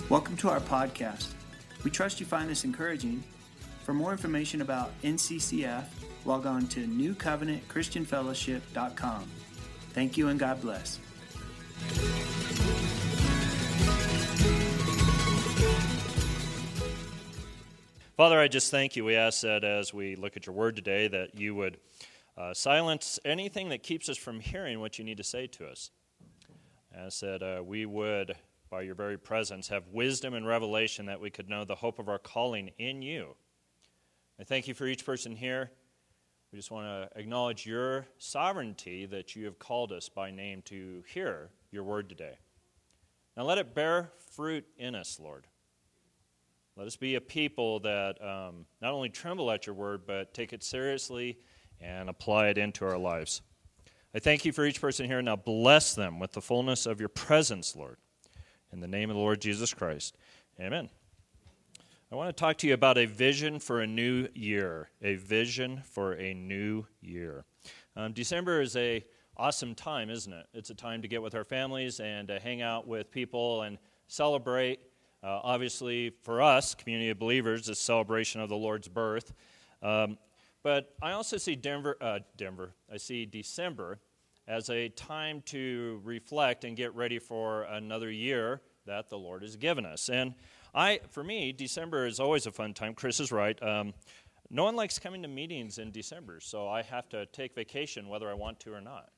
Welcome to our podcast. We trust you find this encouraging. For more information about NCCF, log on to newcovenantchristianfellowship.com. Thank you and God bless. Father, I just thank you. We ask that as we look at your word today, that you would silence anything that keeps us from hearing what you need to say to us. Ask that we would, by your very presence, have wisdom and revelation that we could know the hope of our calling in you. I thank you for each person here. We just want to acknowledge your sovereignty that you have called us by name to hear your word today. Now let it bear fruit in us, Lord. Let us be a people that not only tremble at your word, but take it seriously and apply it into our lives. I thank you for each person here. Now bless them with the fullness of your presence, Lord. In the name of the Lord Jesus Christ, amen. I want to talk to you about a vision for a new year. A vision for a new year. December is an awesome time, isn't it? It's a time to get with our families and to hang out with people and celebrate. Obviously, for us, community of believers, it's a celebration of the Lord's birth. But I also see I see December as a time to reflect and get ready for another year that the Lord has given us. And for me, December is always a fun time. Chris is right. No one likes coming to meetings in December, so I have to take vacation whether I want to or not.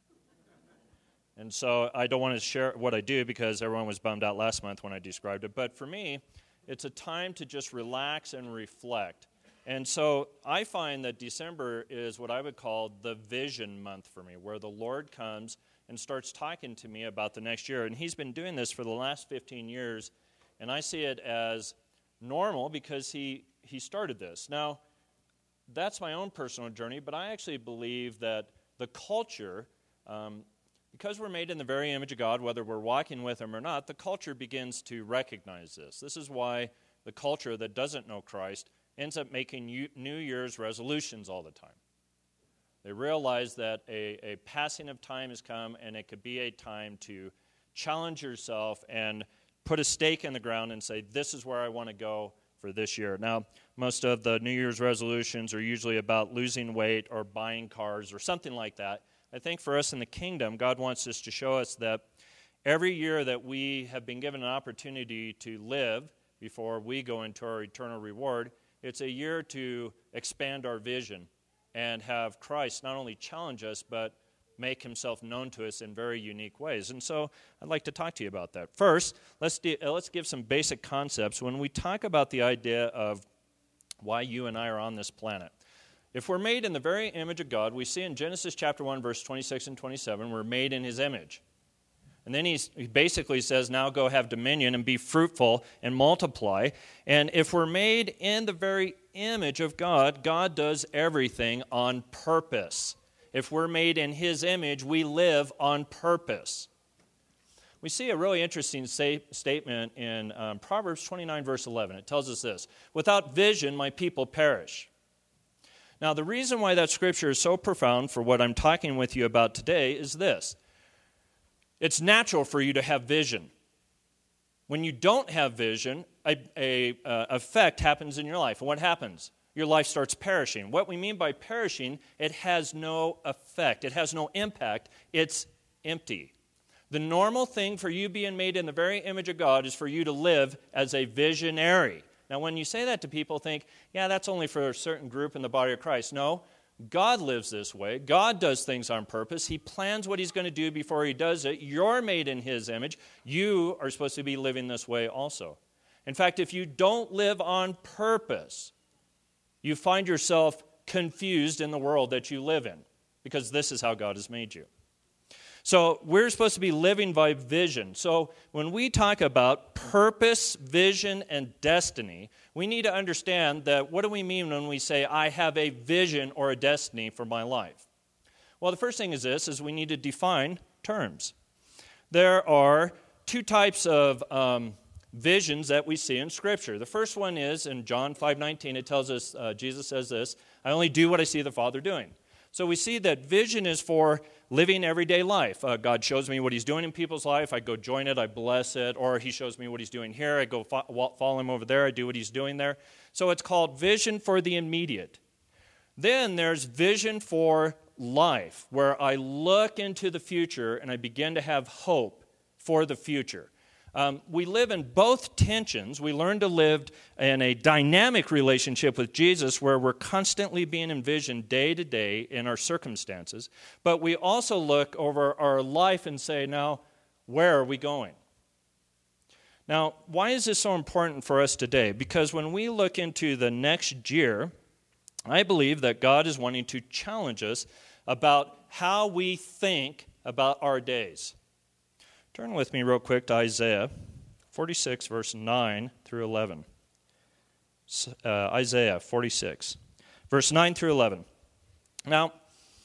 And so I don't want to share what I do because everyone was bummed out last month when I described it. But for me, it's a time to just relax and reflect. And so I find that December is what I would call the vision month for me, where the Lord comes and starts talking to me about the next year. And he's been doing this for the last 15 years, and I see it as normal because he started this. Now, that's my own personal journey, but I actually believe that the culture, because we're made in the very image of God, whether we're walking with him or not, the culture begins to recognize this. This is why the culture that doesn't know Christ ends up making New Year's resolutions all the time. They realize that a passing of time has come, and it could be a time to challenge yourself and put a stake in the ground and say, this is where I want to go for this year. Now, most of the New Year's resolutions are usually about losing weight or buying cars or something like that. I think for us in the kingdom, God wants us to show us that every year that we have been given an opportunity to live before we go into our eternal reward, it's a year to expand our vision and have Christ not only challenge us, but make himself known to us in very unique ways. And so I'd like to talk to you about that. First, let's give some basic concepts when we talk about the idea of why you and I are on this planet. If we're made in the very image of God, we see in Genesis chapter 1, verse 26 and 27, we're made in his image. And then he basically says, now go have dominion and be fruitful and multiply. And if we're made in the very image of God, God does everything on purpose. If we're made in his image, we live on purpose. We see a really interesting statement in Proverbs 29, verse 11. It tells us this: without vision, my people perish. Now, the reason why that scripture is so profound for what I'm talking with you about today is this. It's natural for you to have vision. When you don't have vision, a effect happens in your life. And what happens? Your life starts perishing. What we mean by perishing, it has no effect. It has no impact. It's empty. The normal thing for you being made in the very image of God is for you to live as a visionary. Now, when you say that to people, think, yeah, that's only for a certain group in the body of Christ. No, God lives this way. God does things on purpose. He plans what he's going to do before he does it. You're made in his image. You are supposed to be living this way also. In fact, if you don't live on purpose, you find yourself confused in the world that you live in, because this is how God has made you. So we're supposed to be living by vision. So when we talk about purpose, vision, and destiny, we need to understand that what do we mean when we say, I have a vision or a destiny for my life? Well, the first thing is this, is we need to define terms. There are two types of visions that we see in Scripture. The first one is in John 5:19, it tells us, Jesus says this, I only do what I see the Father doing. So we see that vision is for living everyday life. God shows me what he's doing in people's life. I go join it, I bless it. Or he shows me what he's doing here. I go follow him over there. I do what he's doing there. So it's called vision for the immediate. Then there's vision for life, where I look into the future and I begin to have hope for the future. We live in both tensions. We learn to live in a dynamic relationship with Jesus where we're constantly being envisioned day to day in our circumstances. But we also look over our life and say, now, where are we going? Now, why is this so important for us today? Because when we look into the next year, I believe that God is wanting to challenge us about how we think about our days. Turn with me real quick to Isaiah 46, verse 9 through 11. Isaiah 46, verse 9 through 11. Now,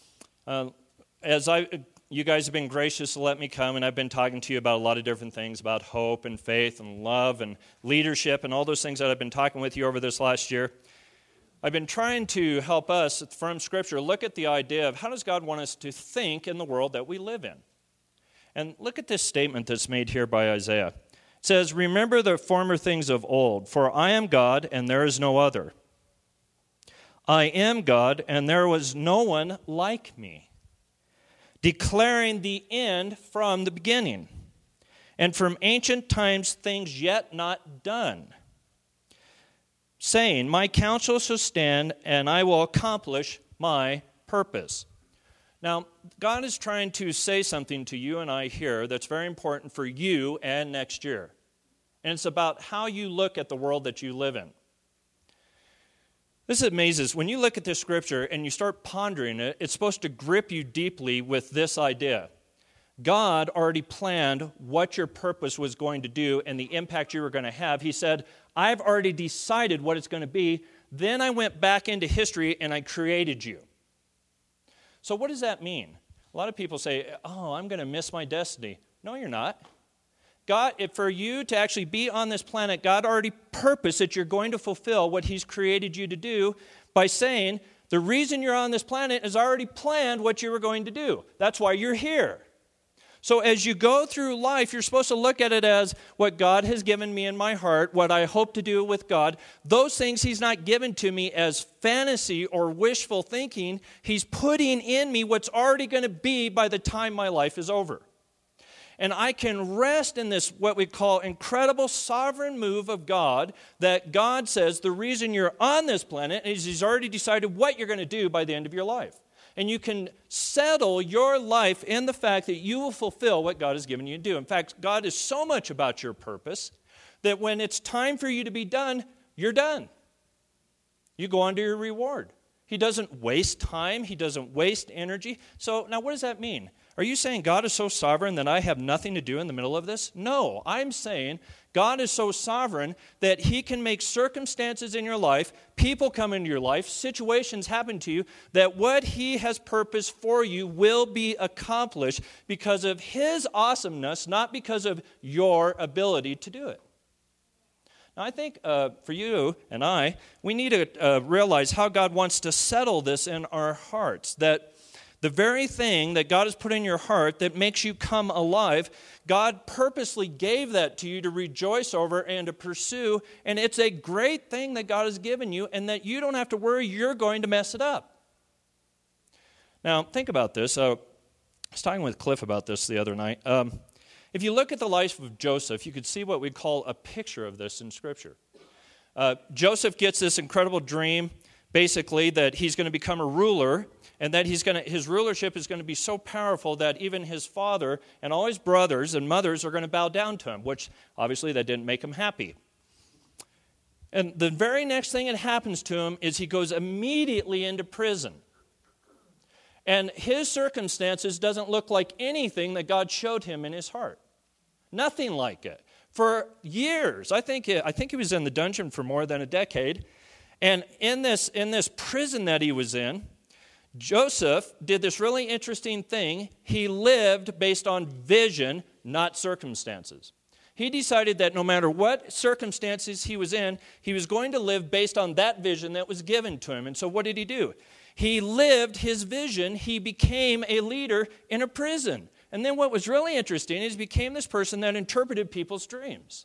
you guys have been gracious to let me come, and I've been talking to you about a lot of different things, about hope and faith and love and leadership and all those things that I've been talking with you over this last year. I've been trying to help us from Scripture look at the idea of how does God want us to think in the world that we live in. And look at this statement that's made here by Isaiah. It says, "Remember the former things of old, for I am God and there is no other. I am God and there was no one like me, declaring the end from the beginning, and from ancient times things yet not done, saying, my counsel shall stand and I will accomplish my purpose." Now, God is trying to say something to you and I here that's very important for you and next year. And it's about how you look at the world that you live in. This amazes. When you look at this scripture and you start pondering it, it's supposed to grip you deeply with this idea. God already planned what your purpose was going to do and the impact you were going to have. He said, I've already decided what it's going to be. Then I went back into history and I created you. So what does that mean? A lot of people say, I'm going to miss my destiny. No, you're not. God, for you to actually be on this planet, God already purposed that you're going to fulfill what he's created you to do by saying, the reason you're on this planet is already planned what you were going to do. That's why you're here. So as you go through life, you're supposed to look at it as what God has given me in my heart, what I hope to do with God. Those things he's not given to me as fantasy or wishful thinking. He's putting in me what's already going to be by the time my life is over. And I can rest in this, what we call incredible sovereign move of God, that God says the reason you're on this planet is he's already decided what you're going to do by the end of your life. And you can settle your life in the fact that you will fulfill what God has given you to do. In fact, God is so much about your purpose that when it's time for you to be done, you're done. You go on to your reward. He doesn't waste time. He doesn't waste energy. So now what does that mean? Are you saying God is so sovereign that I have nothing to do in the middle of this? No, I'm saying God is so sovereign that he can make circumstances in your life, people come into your life, situations happen to you, that what he has purposed for you will be accomplished because of his awesomeness, not because of your ability to do it. Now, I think for you and I, we need to realize how God wants to settle this in our hearts, that the very thing that God has put in your heart that makes you come alive, God purposely gave that to you to rejoice over and to pursue, and it's a great thing that God has given you and that you don't have to worry you're going to mess it up. Now, think about this. I was talking with Cliff about this the other night. If you look at the life of Joseph, you could see what we call a picture of this in Scripture. Joseph gets this incredible dream, basically, that he's going to become a ruler, and that his rulership is going to be so powerful that even his father and all his brothers and mothers are going to bow down to him, which obviously that didn't make him happy. And the very next thing that happens to him is he goes immediately into prison. And his circumstances doesn't look like anything that God showed him in his heart. Nothing like it. For years, I think he was in the dungeon for more than a decade. And in this prison that he was in, Joseph did this really interesting thing. He lived based on vision, not circumstances. He decided that no matter what circumstances he was in, he was going to live based on that vision that was given to him. And so what did he do? He lived his vision. He became a leader in a prison. And then what was really interesting is he became this person that interpreted people's dreams.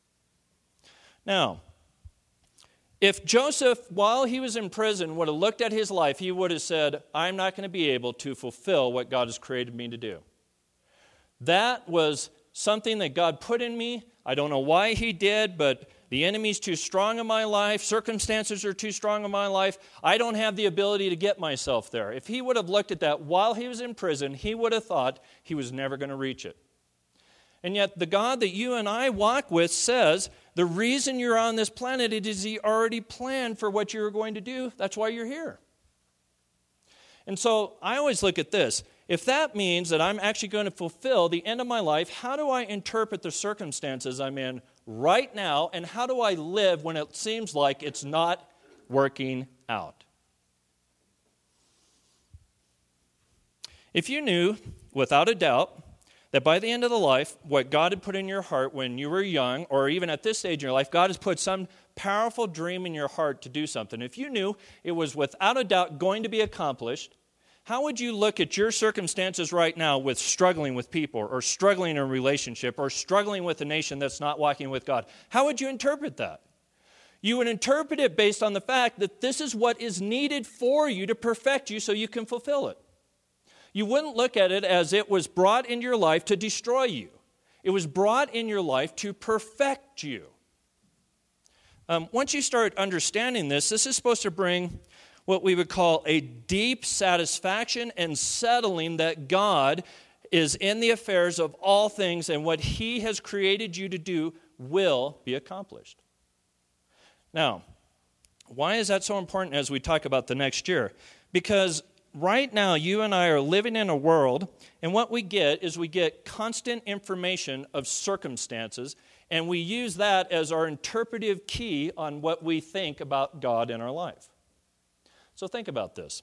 Now, if Joseph, while he was in prison, would have looked at his life, he would have said, I'm not going to be able to fulfill what God has created me to do. That was something that God put in me. I don't know why he did, but the enemy's too strong in my life. Circumstances are too strong in my life. I don't have the ability to get myself there. If he would have looked at that while he was in prison, he would have thought he was never going to reach it. And yet the God that you and I walk with says, the reason you're on this planet is he already planned for what you're going to do. That's why you're here. And so I always look at this. If that means that I'm actually going to fulfill the end of my life, how do I interpret the circumstances I'm in right now, and how do I live when it seems like it's not working out? If you knew, without a doubt, that by the end of the life, what God had put in your heart when you were young, or even at this stage in your life, God has put some powerful dream in your heart to do something. If you knew it was without a doubt going to be accomplished, how would you look at your circumstances right now with struggling with people, or struggling in a relationship, or struggling with a nation that's not walking with God? How would you interpret that? You would interpret it based on the fact that this is what is needed for you to perfect you so you can fulfill it. You wouldn't look at it as it was brought into your life to destroy you. It was brought in your life to perfect you. Once you start understanding this is supposed to bring what we would call a deep satisfaction and settling that God is in the affairs of all things, and what he has created you to do will be accomplished. Now, why is that so important as we talk about the next year? Because right now, you and I are living in a world, and what we get is we get constant information of circumstances, and we use that as our interpretive key on what we think about God in our life. So think about this.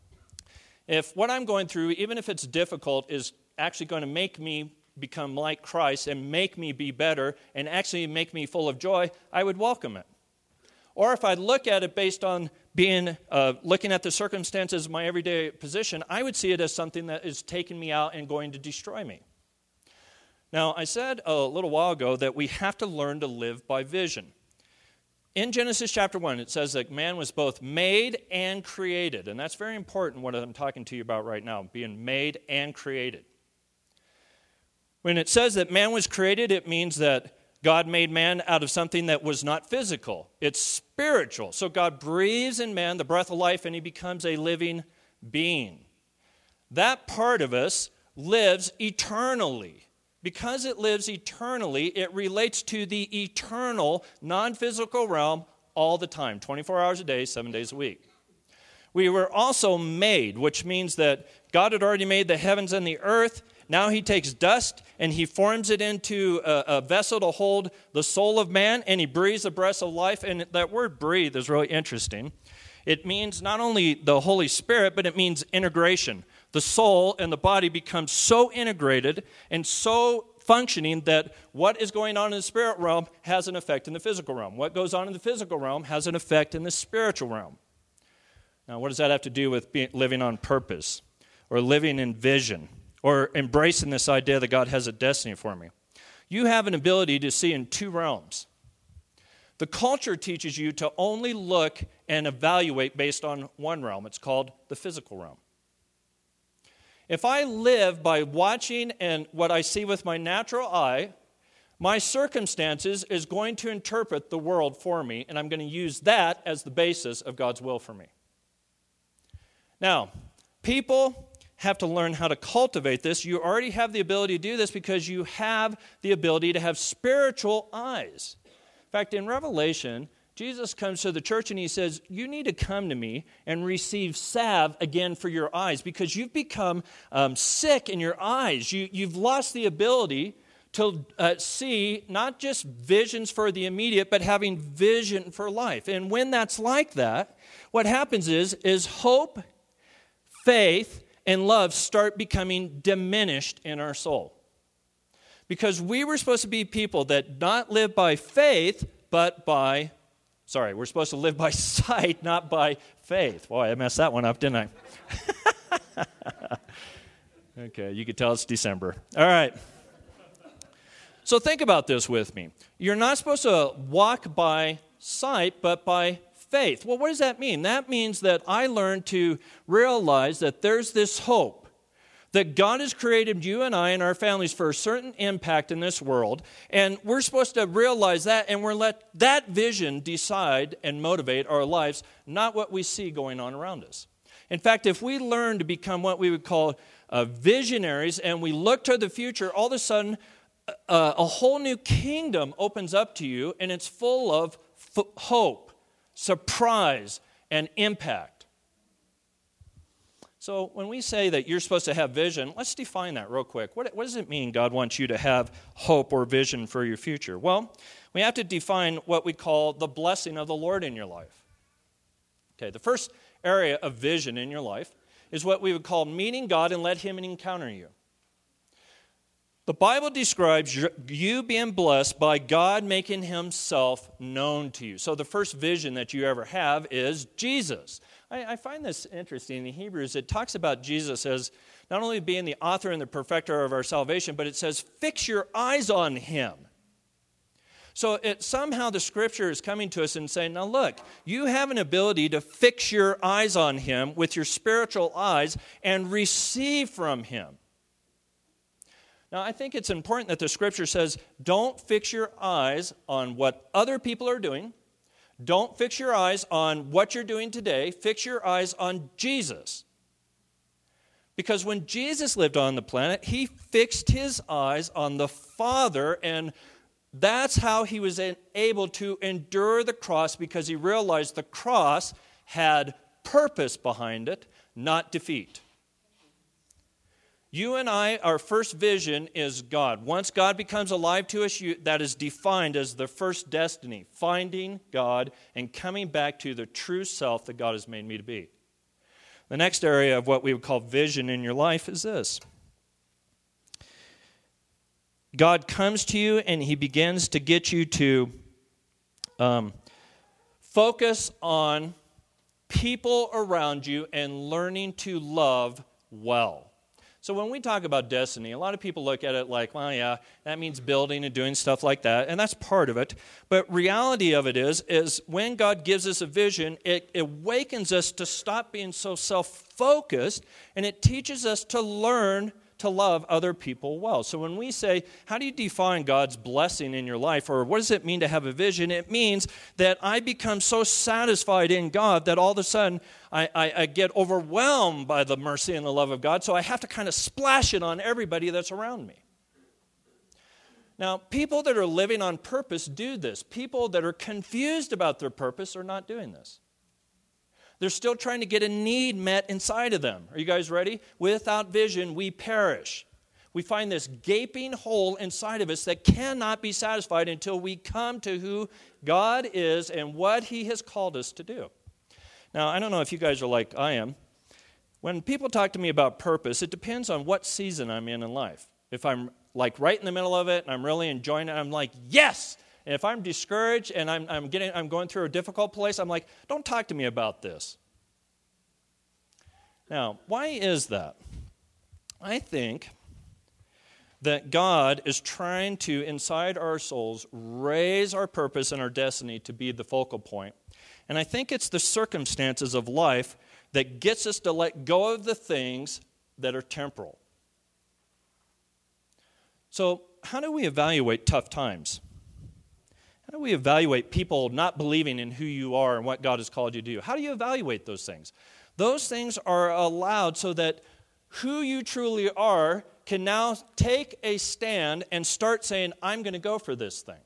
If what I'm going through, even if it's difficult, is actually going to make me become like Christ and make me be better and actually make me full of joy, I would welcome it. Or if I look at it based on looking at the circumstances of my everyday position, I would see it as something that is taking me out and going to destroy me. Now, I said a little while ago that we have to learn to live by vision. In Genesis chapter 1, it says that man was both made and created. And that's very important, what I'm talking to you about right now, being made and created. When it says that man was created, it means that God made man out of something that was not physical. It's spiritual. So God breathes in man the breath of life, and he becomes a living being. That part of us lives eternally. Because it lives eternally, it relates to the eternal, non-physical realm all the time, 24 hours a day, 7 days a week. We were also made, which means that God had already made the heavens and the earth. Now he takes dust and he forms it into a vessel to hold the soul of man, and he breathes the breath of life. And that word breathe is really interesting. It means not only the Holy Spirit, but it means integration. The soul and the body become so integrated and so functioning that what is going on in the spirit realm has an effect in the physical realm. What goes on in the physical realm has an effect in the spiritual realm. Now, what does that have to do with living on purpose or living in vision or embracing this idea that God has a destiny for me? You have an ability to see in two realms. The culture teaches you to only look and evaluate based on one realm. It's called the physical realm. If I live by watching and what I see with my natural eye, my circumstances is going to interpret the world for me, and I'm going to use that as the basis of God's will for me. Now, people have to learn how to cultivate this. You already have the ability to do this because you have the ability to have spiritual eyes. In fact, in Revelation, Jesus comes to the church and he says, you need to come to me and receive salve again for your eyes because you've become sick in your eyes. You've lost the ability to see not just visions for the immediate, but having vision for life. And when that's like that, what happens is hope, faith, and love start becoming diminished in our soul. Because we were supposed to be people that not live by faith, but by Sorry, we're supposed to live by sight, not by faith. Boy, I messed that one up, didn't I? Okay, you could tell it's December. All right. So think about this with me. You're not supposed to walk by sight, but by faith. Well, what does that mean? That means that I learned to realize that there's this hope, that God has created you and I and our families for a certain impact in this world, and we're supposed to realize that, and we're let that vision decide and motivate our lives, not what we see going on around us. In fact, if we learn to become what we would call visionaries, and we look to the future, all of a sudden, a whole new kingdom opens up to you, and it's full of hope, surprise, and impact. So when we say that you're supposed to have vision, let's define that real quick. What does it mean God wants you to have hope or vision for your future? Well, we have to define what we call the blessing of the Lord in your life. Okay, the first area of vision in your life is what we would call meeting God and let Him encounter you. The Bible describes you being blessed by God making Himself known to you. So the first vision that you ever have is Jesus. I find this interesting. In Hebrews, it talks about Jesus as not only being the author and the perfecter of our salvation, but it says, fix your eyes on Him. So somehow the Scripture is coming to us and saying, now look, you have an ability to fix your eyes on Him with your spiritual eyes and receive from Him. Now, I think it's important that the Scripture says, don't fix your eyes on what other people are doing. Don't fix your eyes on what you're doing today. Fix your eyes on Jesus. Because when Jesus lived on the planet, He fixed His eyes on the Father, and that's how He was able to endure the cross, because He realized the cross had purpose behind it, not defeat. You and I, our first vision is God. Once God becomes alive to us, that is defined as the first destiny, finding God and coming back to the true self that God has made me to be. The next area of what we would call vision in your life is this. God comes to you and He begins to get you to focus on people around you and learning to love well. So when we talk about destiny, a lot of people look at it like, well, yeah, that means building and doing stuff like that, and that's part of it. But reality of it is when God gives us a vision, it awakens us to stop being so self-focused, and it teaches us to learn to love other people well. So when we say, how do you define God's blessing in your life, or what does it mean to have a vision? It means that I become so satisfied in God that all of a sudden I get overwhelmed by the mercy and the love of God, so I have to kind of splash it on everybody that's around me. Now, people that are living on purpose do this. People that are confused about their purpose are not doing this. They're still trying to get a need met inside of them. Are you guys ready? Without vision, we perish. We find this gaping hole inside of us that cannot be satisfied until we come to who God is and what He has called us to do. Now, I don't know if you guys are like I am. When people talk to me about purpose, it depends on what season I'm in life. If I'm like right in the middle of it and I'm really enjoying it, I'm like, yes! And if I'm discouraged and I'm going through a difficult place, I'm like, don't talk to me about this. Now, why is that? I think that God is trying to, inside our souls, raise our purpose and our destiny to be the focal point. And I think it's the circumstances of life that gets us to let go of the things that are temporal. So, how do we evaluate tough times? How do we evaluate people not believing in who you are and what God has called you to do? How do you evaluate those things? Those things are allowed so that who you truly are can now take a stand and start saying, I'm going to go for this thing.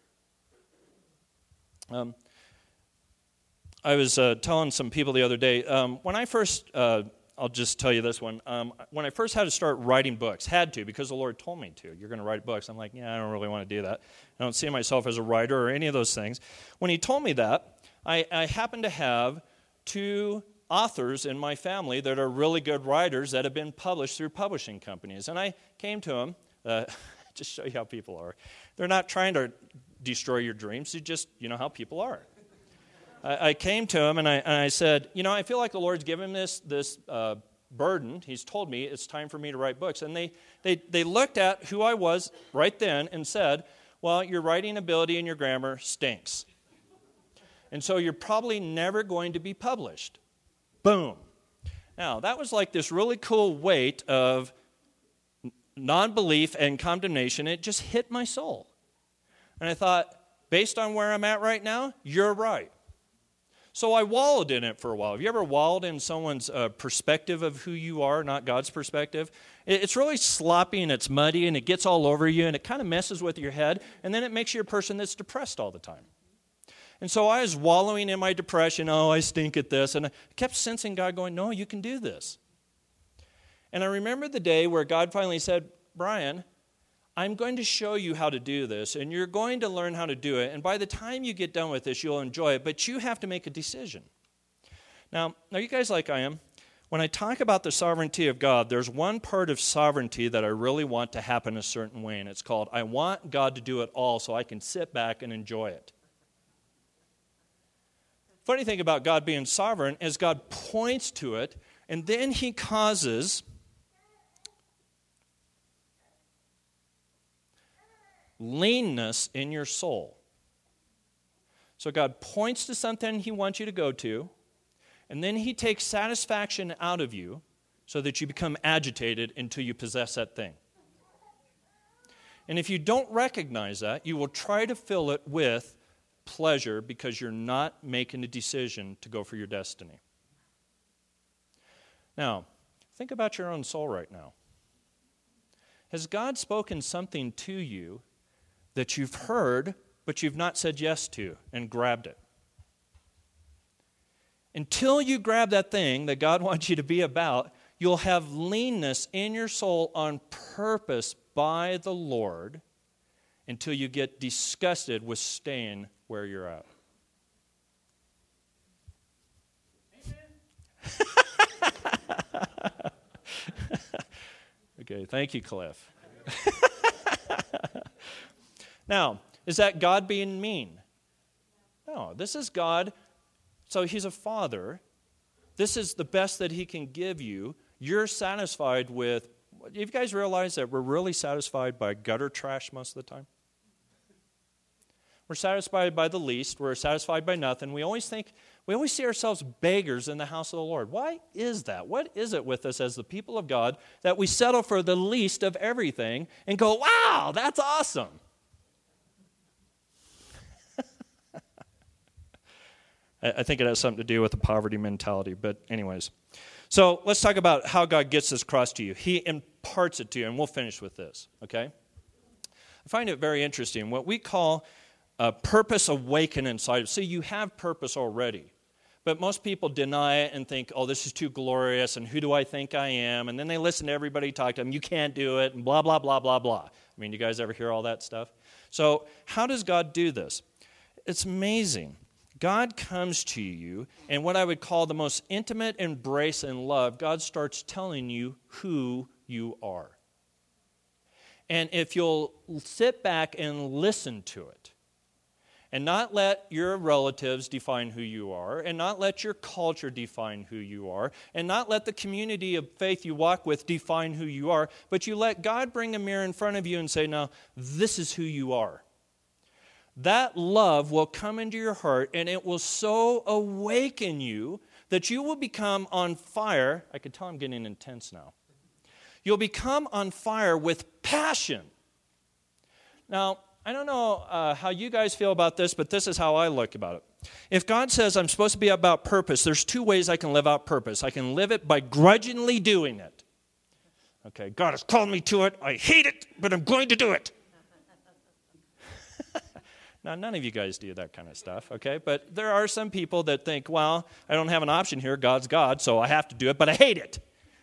I was telling some people the other day, when I first, I'll just tell you this one. When I first had to start writing books, had to because the Lord told me to. You're going to write books. I'm like, yeah, I don't really want to do that. I don't see myself as a writer or any of those things. When He told me that, I happened to have 2 authors in my family that are really good writers that have been published through publishing companies. And I came to them, just show you how people are. They're not trying to destroy your dreams. You know how people are. I came to him and I said, I feel like the Lord's given me this burden. He's told me it's time for me to write books. And they looked at who I was right then and said, well, your writing ability and your grammar stinks. And so you're probably never going to be published. Boom. Now, that was like this really cool weight of non-belief and condemnation. It just hit my soul. And I thought, based on where I'm at right now, you're right. So I wallowed in it for a while. Have you ever wallowed in someone's perspective of who you are, not God's perspective? It's really sloppy and it's muddy and it gets all over you and it kind of messes with your head, and then it makes you a person that's depressed all the time. And so I was wallowing in my depression. Oh, I stink at this. And I kept sensing God going, no, you can do this. And I remember the day where God finally said, Brian, I'm going to show you how to do this, and you're going to learn how to do it. And by the time you get done with this, you'll enjoy it. But you have to make a decision. Now, are you guys like I am? When I talk about the sovereignty of God, there's one part of sovereignty that I really want to happen a certain way, and it's called, I want God to do it all so I can sit back and enjoy it. Funny thing about God being sovereign is God points to it, and then he causes leanness in your soul. So God points to something he wants you to go to, and then he takes satisfaction out of you so that you become agitated until you possess that thing. And if you don't recognize that, you will try to fill it with pleasure because you're not making a decision to go for your destiny. Now, think about your own soul right now. Has God spoken something to you that you've heard, but you've not said yes to and grabbed it? Until you grab that thing that God wants you to be about, you'll have leanness in your soul on purpose by the Lord until you get disgusted with staying where you're at. Okay, thank you, Cliff. Now, is that God being mean? No, this is God. So he's a father. This is the best that he can give you. You're satisfied with, you guys realize that we're really satisfied by gutter trash most of the time? We're satisfied by the least. We're satisfied by nothing. We always see ourselves beggars in the house of the Lord. Why is that? What is it with us as the people of God that we settle for the least of everything and go, wow, that's awesome? I think it has something to do with the poverty mentality, but anyways. So let's talk about how God gets this across to you. He imparts it to you, and we'll finish with this, okay? I find it very interesting. What we call a purpose awaken inside. See, you have purpose already, but most people deny it and think, oh, this is too glorious, and who do I think I am? And then they listen to everybody talk to them, you can't do it, and blah, blah, blah, blah, blah. I mean, you guys ever hear all that stuff? So how does God do this? It's amazing. God comes to you, and what I would call the most intimate embrace and love, God starts telling you who you are. And if you'll sit back and listen to it, and not let your relatives define who you are, and not let your culture define who you are, and not let the community of faith you walk with define who you are, but you let God bring a mirror in front of you and say, now, this is who you are. That love will come into your heart, and it will so awaken you that you will become on fire. I can tell I'm getting intense now. You'll become on fire with passion. Now, I don't know how you guys feel about this, but this is how I look about it. If God says I'm supposed to be about purpose, there's two ways I can live out purpose. I can live it by grudgingly doing it. Okay, God has called me to it. I hate it, but I'm going to do it. Now, none of you guys do that kind of stuff, okay? But there are some people that think, well, I don't have an option here. God's God, so I have to do it, but I hate it.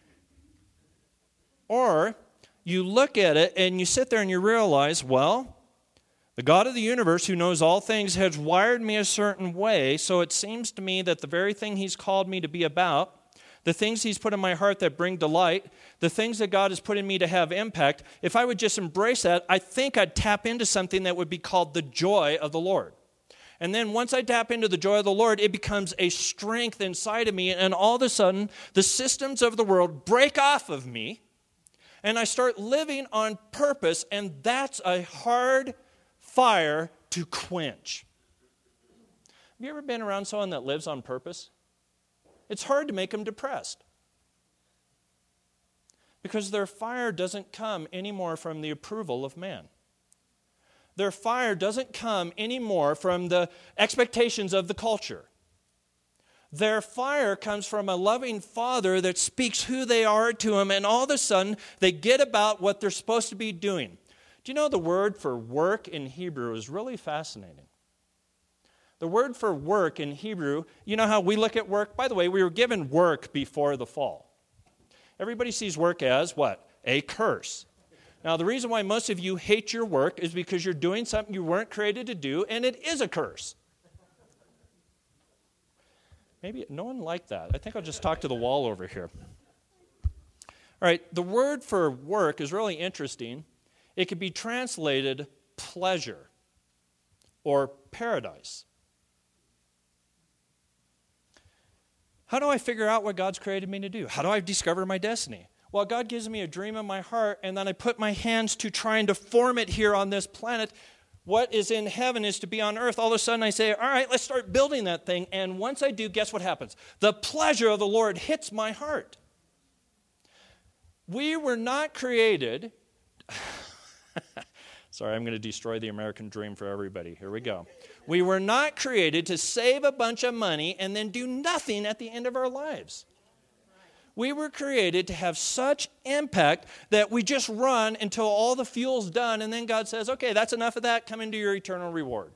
Or you look at it and you sit there and you realize, well, the God of the universe who knows all things has wired me a certain way, so it seems to me that the very thing he's called me to be about, the things he's put in my heart that bring delight, the things that God has put in me to have impact, if I would just embrace that, I think I'd tap into something that would be called the joy of the Lord. And then once I tap into the joy of the Lord, it becomes a strength inside of me. And all of a sudden, the systems of the world break off of me. And I start living on purpose. And that's a hard fire to quench. Have you ever been around someone that lives on purpose? It's hard to make them depressed. Because their fire doesn't come anymore from the approval of man. Their fire doesn't come anymore from the expectations of the culture. Their fire comes from a loving Father that speaks who they are to them, and all of a sudden they get about what they're supposed to be doing. Do you know the word for work in Hebrew is really fascinating? The word for work in Hebrew, you know how we look at work? By the way, we were given work before the fall. Everybody sees work as what? A curse. Now, the reason why most of you hate your work is because you're doing something you weren't created to do, and it is a curse. Maybe no one liked that. I think I'll just talk to the wall over here. All right, the word for work is really interesting. It could be translated pleasure or paradise. How do I figure out what God's created me to do? How do I discover my destiny? Well, God gives me a dream in my heart, and then I put my hands to trying to form it here on this planet. What is in heaven is to be on earth. All of a sudden I say, all right, let's start building that thing. And once I do, guess what happens? The pleasure of the Lord hits my heart. We were not created. Sorry, I'm going to destroy the American dream for everybody. Here we go. We were not created to save a bunch of money and then do nothing at the end of our lives. We were created to have such impact that we just run until all the fuel's done, and then God says, okay, that's enough of that. Come into your eternal reward.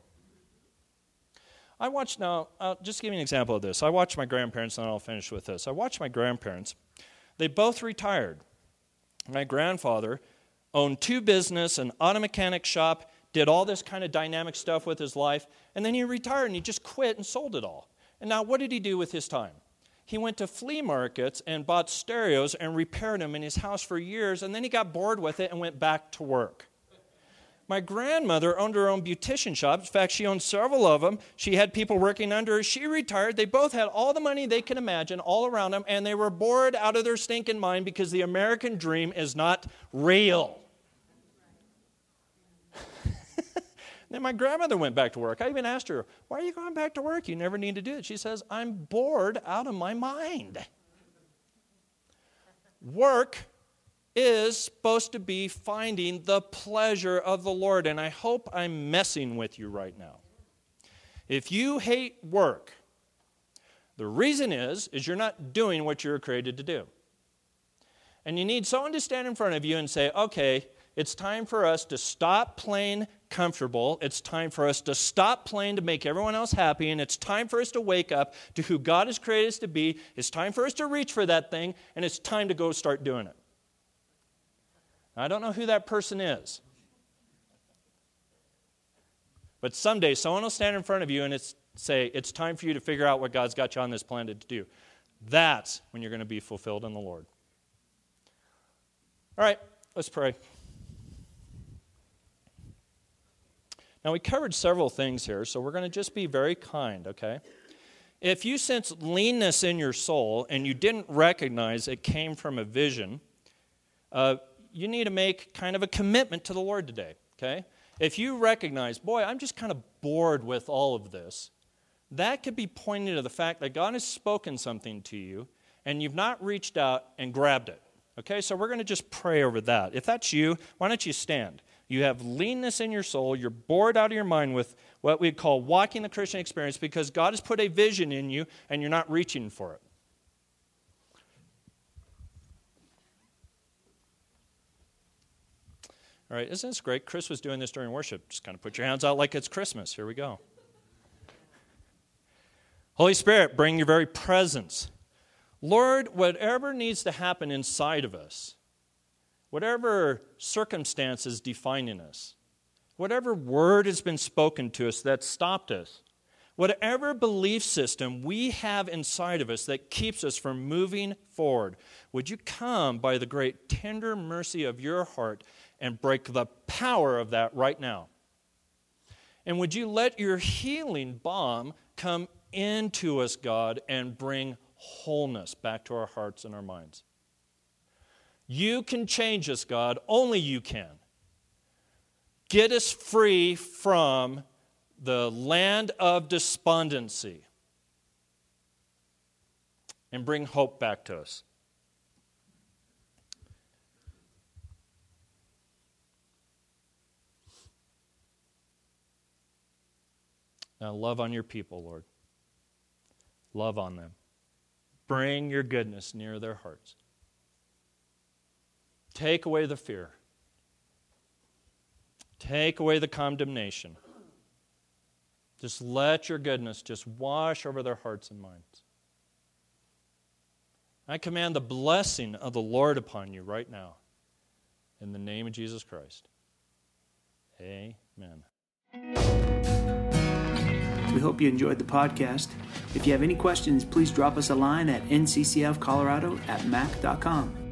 I'll just give you an example of this. I watched my grandparents, and then I'll finish with this. I watched my grandparents. They both retired. My grandfather owned 2 businesses, an auto mechanic shop, did all this kind of dynamic stuff with his life, and then he retired, and he just quit and sold it all. And now what did he do with his time? He went to flea markets and bought stereos and repaired them in his house for years, and then he got bored with it and went back to work. My grandmother owned her own beautician shop. In fact, she owned several of them. She had people working under her. She retired. They both had all the money they could imagine all around them, and they were bored out of their stinking mind because the American dream is not real. Then my grandmother went back to work. I even asked her, why are you going back to work? You never need to do it. She says, I'm bored out of my mind. Work is supposed to be finding the pleasure of the Lord, and I hope I'm messing with you right now. If you hate work, the reason is you're not doing what you're created to do. And you need someone to stand in front of you and say, okay, it's time for us to stop playing comfortable. It's time for us to stop playing to make everyone else happy, and it's time for us to wake up to who God has created us to be. It's time for us to reach for that thing, and it's time to go start doing it. I don't know who that person is. But someday someone will stand in front of you and say, it's time for you to figure out what God's got you on this planet to do. That's when you're going to be fulfilled in the Lord. All right, let's pray. Now, we covered several things here, so we're going to just be very kind, okay? If you sense leanness in your soul and you didn't recognize it came from a vision, you need to make kind of a commitment to the Lord today, okay? If you recognize, boy, I'm just kind of bored with all of this, that could be pointing to the fact that God has spoken something to you and you've not reached out and grabbed it, okay? So we're going to just pray over that. If that's you, why don't you stand? You have leanness in your soul. You're bored out of your mind with what we'd call walking the Christian experience because God has put a vision in you and you're not reaching for it. All right, isn't this great? Chris was doing this during worship. Just kind of put your hands out like it's Christmas. Here we go. Holy Spirit, bring your very presence. Lord, whatever needs to happen inside of us, whatever circumstance is defining us, whatever word has been spoken to us that stopped us, whatever belief system we have inside of us that keeps us from moving forward, would you come by the great tender mercy of your heart and break the power of that right now? And would you let your healing balm come into us, God, and bring wholeness back to our hearts and our minds. You can change us, God. Only you can. Get us free from the land of despondency and bring hope back to us. Now love on your people, Lord. Love on them. Bring your goodness near their hearts. Take away the fear. Take away the condemnation. Just let your goodness just wash over their hearts and minds. I command the blessing of the Lord upon you right now. In the name of Jesus Christ. Amen. We hope you enjoyed the podcast. If you have any questions, please drop us a line at nccfcolorado@mac.com.